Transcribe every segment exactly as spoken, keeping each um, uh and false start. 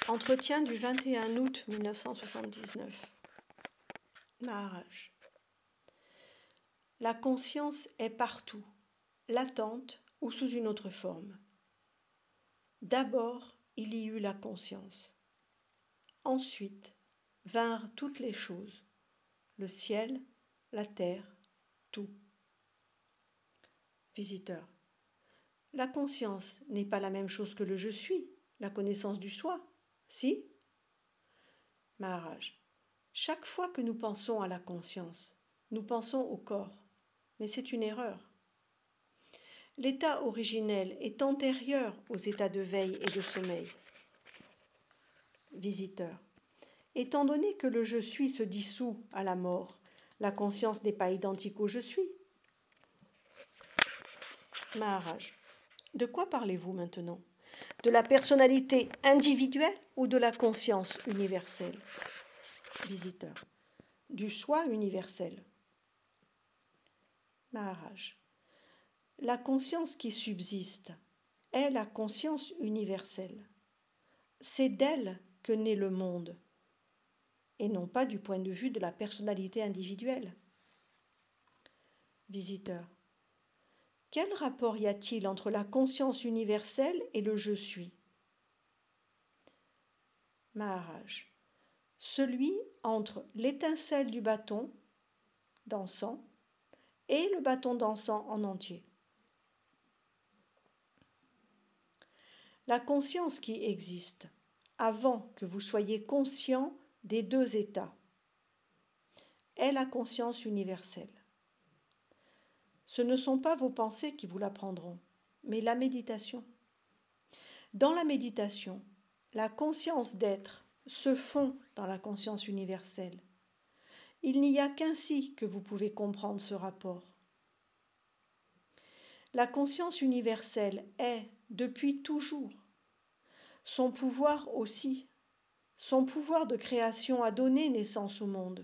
Entretien du vingt et un août mille neuf cent soixante-dix-neuf. Maharaj. La conscience est partout, latente ou sous une autre forme. D'abord, il y eut la conscience. Ensuite, vinrent toutes les choses, le ciel, la terre, tout. Visiteur. La conscience n'est pas la même chose que le je suis, la connaissance du soi, si? Maharaj. Chaque fois que nous pensons à la conscience, nous pensons au corps, mais c'est une erreur. L'état originel est antérieur aux états de veille et de sommeil. Visiteur. Étant donné que le je suis se dissout à la mort, la conscience n'est pas identique au je suis. Maharaj. De quoi parlez-vous maintenant? De la personnalité individuelle ou de la conscience universelle? Visiteur. Du soi universel. Maharaj. La conscience qui subsiste est la conscience universelle. C'est d'elle que naît le monde, et non pas du point de vue de la personnalité individuelle. Visiteur. Quel rapport y a-t-il entre la conscience universelle et le je suis? Maharaj. Celui entre l'étincelle du bâton d'encens et le bâton d'encens en entier. La conscience qui existe avant que vous soyez conscient des deux états est la conscience universelle. Ce ne sont pas vos pensées qui vous l'apprendront, mais la méditation. Dans la méditation, la conscience d'être se fond dans la conscience universelle. Il n'y a qu'ainsi que vous pouvez comprendre ce rapport. La conscience universelle est, depuis toujours, son pouvoir aussi, son pouvoir de création a donné naissance au monde.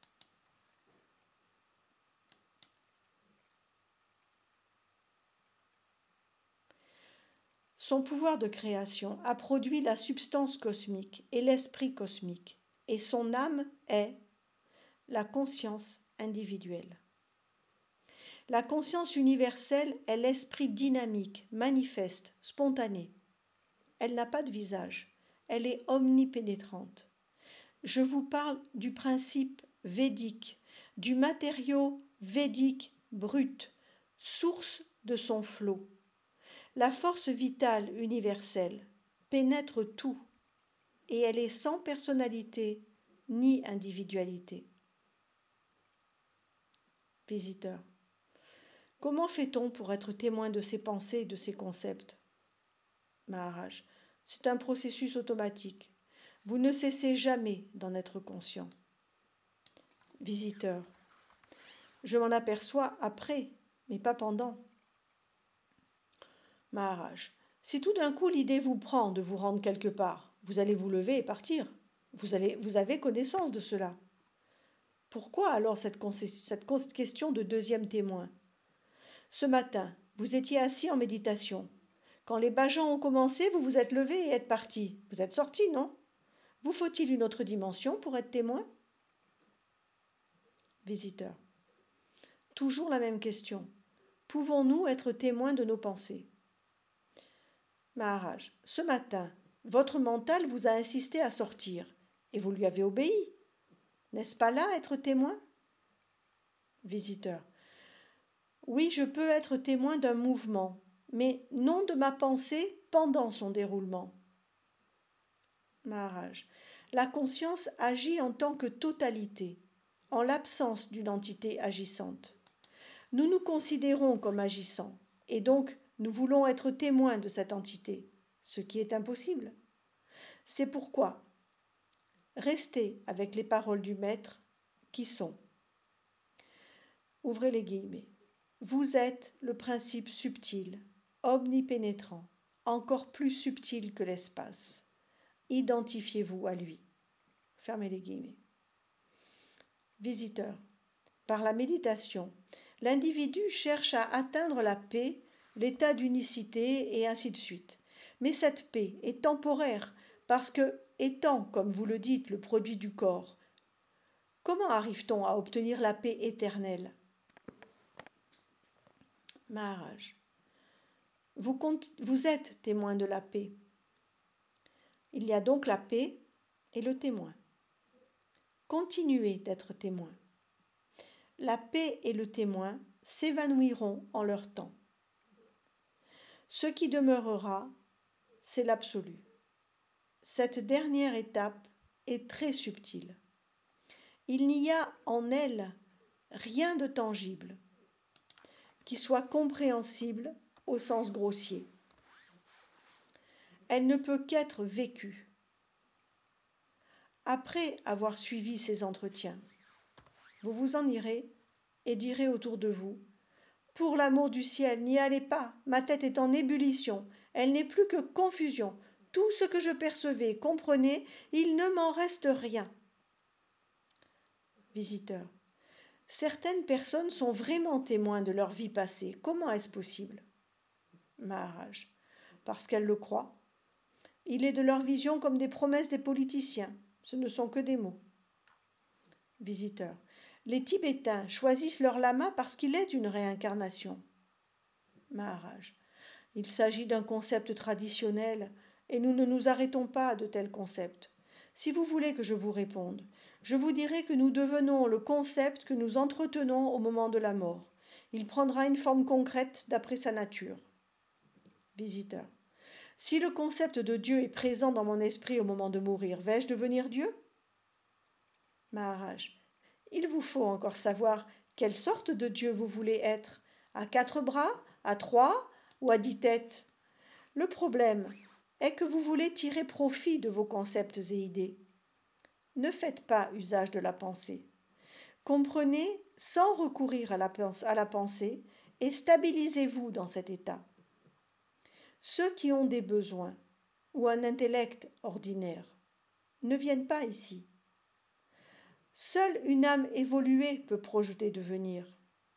Son pouvoir de création a produit la substance cosmique et l'esprit cosmique, et son âme est la conscience individuelle. La conscience universelle est l'esprit dynamique, manifeste, spontané. Elle n'a pas de visage, elle est omnipénétrante. Je vous parle du principe védique, du matériau védique brut, source de son flot. La force vitale universelle pénètre tout et elle est sans personnalité ni individualité. Visiteur. Comment fait-on pour être témoin de ces pensées et de ces concepts? Maharaj. C'est un processus automatique. Vous ne cessez jamais d'en être conscient. Visiteur. Je m'en aperçois après, mais pas pendant. Maharaj. Si tout d'un coup l'idée vous prend de vous rendre quelque part, vous allez vous lever et partir. Vous, allez, vous avez connaissance de cela. Pourquoi alors cette, cette question de deuxième témoin? Ce matin, vous étiez assis en méditation. Quand les bajans ont commencé, vous vous êtes levé et êtes parti. Vous êtes sorti, non? Vous faut-il une autre dimension pour être témoin? Visiteur. Toujours la même question. Pouvons-nous être témoins de nos pensées? Maharaj. Ce matin, votre mental vous a insisté à sortir et vous lui avez obéi. N'est-ce pas là être témoin? Visiteur. Oui, je peux être témoin d'un mouvement, mais non de ma pensée pendant son déroulement. Maharaj. La conscience agit en tant que totalité, en l'absence d'une entité agissante. Nous nous considérons comme agissants, et donc nous voulons être témoins de cette entité, ce qui est impossible. C'est pourquoi restez avec les paroles du Maître qui sont, ouvrez les guillemets, vous êtes le principe subtil, omnipénétrant, encore plus subtil que l'espace. Identifiez-vous à lui. Fermez les guillemets. Visiteur. Par la méditation, l'individu cherche à atteindre la paix, l'état d'unicité et ainsi de suite. Mais cette paix est temporaire Parce que, étant, comme vous le dites, le produit du corps, comment arrive-t-on à obtenir la paix éternelle? Maharaj, vous, vous êtes témoin de la paix. Il y a donc la paix et le témoin. Continuez d'être témoin. La paix et le témoin s'évanouiront en leur temps. Ce qui demeurera, c'est l'absolu. Cette dernière étape est très subtile. Il n'y a en elle rien de tangible qui soit compréhensible au sens grossier. Elle ne peut qu'être vécue. Après avoir suivi ces entretiens, vous vous en irez et direz autour de vous: « Pour l'amour du ciel, n'y allez pas, ma tête est en ébullition, elle n'est plus que confusion. Tout ce que je percevais, comprenez, il ne m'en reste rien. » Visiteur. Certaines personnes sont vraiment témoins de leur vie passée. Comment est-ce possible? Maharaj. Parce qu'elles le croient. Il est de leur vision comme des promesses des politiciens. Ce ne sont que des mots. Visiteur. Les Tibétains choisissent leur lama parce qu'il est une réincarnation. Maharaj. Il s'agit d'un concept traditionnel et nous ne nous arrêtons pas à de tels concepts. Si vous voulez que je vous réponde, je vous dirai que nous devenons le concept que nous entretenons au moment de la mort. Il prendra une forme concrète d'après sa nature. Visiteur. Si le concept de Dieu est présent dans mon esprit au moment de mourir, vais-je devenir Dieu? Maharaj. Il vous faut encore savoir quelle sorte de Dieu vous voulez être. À quatre bras, à trois ou à dix têtes? Le problème est que vous voulez tirer profit de vos concepts et idées. Ne faites pas usage de la pensée. Comprenez sans recourir à la, à la pensée et stabilisez-vous dans cet état. Ceux qui ont des besoins ou un intellect ordinaire ne viennent pas ici. Seule une âme évoluée peut projeter devenir.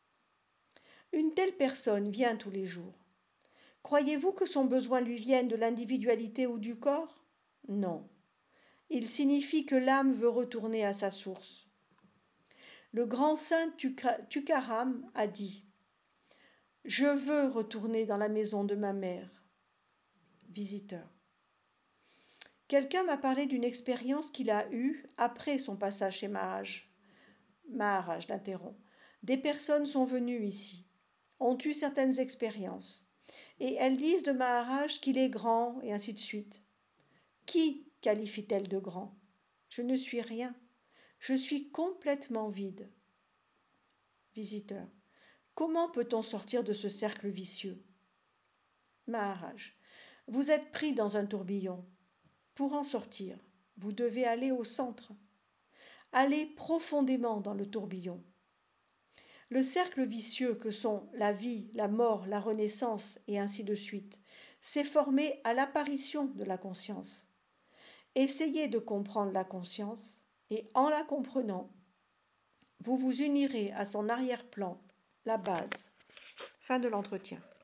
Une telle personne vient tous les jours. Croyez-vous que son besoin lui vienne de l'individualité ou du corps? Non. Il signifie que l'âme veut retourner à sa source. Le grand saint Tukaram a dit: « Je veux retourner dans la maison de ma mère. » Visiteur. Quelqu'un m'a parlé d'une expérience qu'il a eue après son passage chez Maharaj. Maharaj l'interrompt. Des personnes sont venues ici, ont eu certaines expériences, et elles disent de Maharaj qu'il est grand, et ainsi de suite. Qui qualifie-t-elle de grand? Je ne suis rien. Je suis complètement vide. Visiteur. Comment peut-on sortir de ce cercle vicieux? Maharaj. Vous êtes pris dans un tourbillon. Pour en sortir, vous devez aller au centre. Allez profondément dans le tourbillon. Le cercle vicieux que sont la vie, la mort, la renaissance et ainsi de suite s'est formé à l'apparition de la conscience. Essayez de comprendre la conscience et en la comprenant, vous vous unirez à son arrière-plan, la base. Fin de l'entretien.